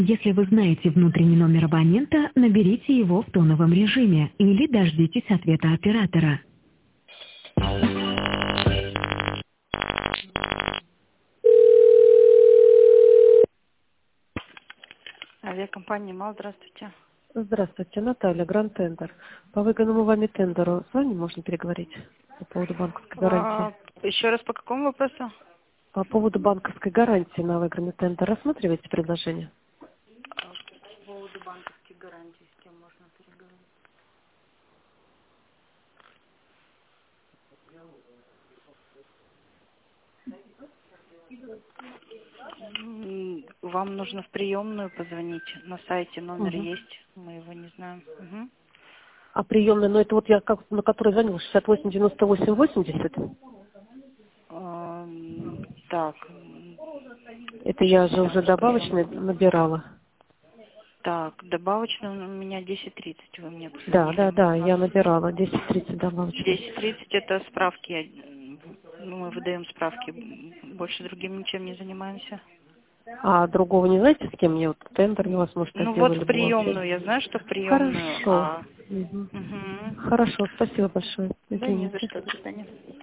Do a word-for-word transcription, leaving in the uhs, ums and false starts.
Если вы знаете внутренний номер абонента, наберите его в тоновом режиме или дождитесь ответа оператора. Авиакомпания МАЛ, здравствуйте. Здравствуйте, Наталья, Гранд Тендер. По выгодному вами тендеру с вами можно переговорить по поводу банковской гарантии? А, еще раз, по какому вопросу? По поводу банковской гарантии на выигранный тендер рассматриваете предложение? По поводу банковских гарантий, с кем можно переговорить? М, Вам нужно в приемную позвонить. На сайте номер Угу. есть, мы его не знаем. Мгм. А приемная, ну это вот я как, на который звонил, шестьдесят восемь девяносто восемь восемьдесят. Ам, Так, м, Это я же уже сейчас добавочный приемную. набирала. Так, добавочно у меня десять тридцать, вы мне Да, позвонили. да, Мы да, у нас я набирала десять тридцать добавочный. десять тридцать это справки, м, ну, мы выдаем справки, м, больше другим ничем не занимаемся. А другого не знаете, с кем мне вот тендер у вас, может, Ну вот сделали в бы вообще? приемную, я знаю, что в приемную, Хорошо. а... Мгм. Мгм. Хорошо, спасибо большое. Да не за Извините. что, до свидания.